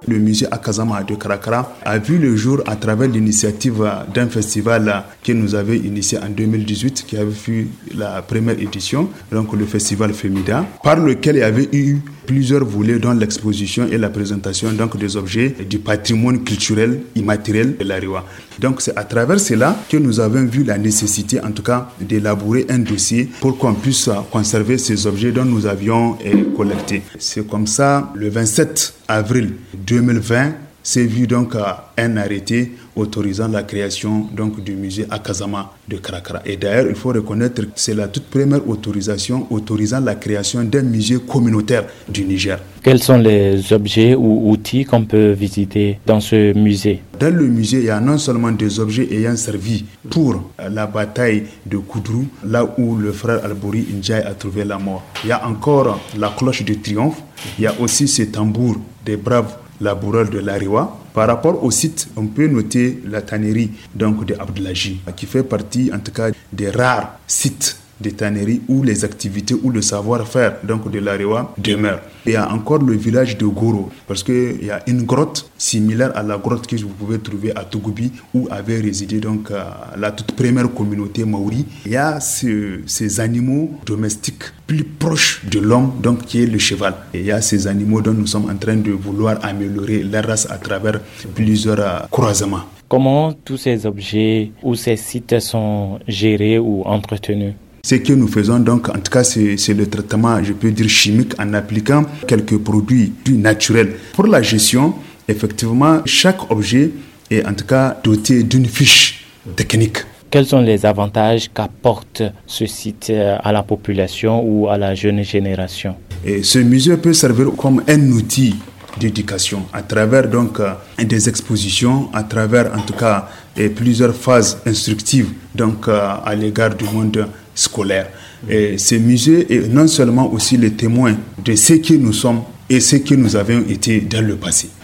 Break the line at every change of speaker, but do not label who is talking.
Le musée Akazama de Karakara a vu le jour à travers l'initiative d'un festival que nous avions initié en 2018, qui avait fait la première édition, donc le festival Femida, par lequel il y avait eu plusieurs volets, dont l'exposition et la présentation donc, des objets du patrimoine culturel immatériel de l'Ariwa. Donc c'est à travers cela que nous avons vu la nécessité, en tout cas, d'élaborer un dossier pour qu'on puisse conserver ces objets dont nous avions collecté. C'est comme ça, le 27 avril 2020, s'est vu donc un arrêté autorisant la création donc, du musée Akazama de Karakara. Et d'ailleurs, il faut reconnaître que c'est la toute première autorisation autorisant la création d'un musée communautaire du Niger.
Quels sont les objets ou outils qu'on peut visiter dans ce musée?
Dans le musée, il y a non seulement des objets ayant servi pour la bataille de Koudrou, là où le frère Albouri Ndiaye a trouvé la mort. Il y a encore la cloche de triomphe. Il y a aussi ces tambours des braves laboureurs de l'Ariwa. Par rapport au site, on peut noter la tannerie donc, de Abdelaji, qui fait partie en tout cas des rares sites de tannerie où les activités ou le savoir-faire donc, de l'Ariwa demeurent. Il y a encore le village de Goro, parce qu'il y a une grotte similaire à la grotte que vous pouvez trouver à Tougoubi, où avait résidé donc, la toute première communauté maori. Il y a ces animaux domestiques plus proches de l'homme, donc, qui est le cheval. Et il y a ces animaux dont nous sommes en train de vouloir améliorer leur race à travers plusieurs croisements.
Comment tous ces objets ou ces sites sont gérés ou entretenus?
Ce que nous faisons donc, en tout cas, c'est le traitement, je peux dire chimique, en appliquant quelques produits plus naturels. Pour la gestion, effectivement, chaque objet est en tout cas doté d'une fiche technique.
Quels sont les avantages qu'apporte ce site à la population ou à la jeune génération?
Et ce musée peut servir comme un outil d'éducation à travers donc des expositions, à travers en tout cas plusieurs phases instructives donc à l'égard du monde scolaire. Et ce musée est non seulement aussi le témoin de ce que nous sommes et ce que nous avons été dans le passé.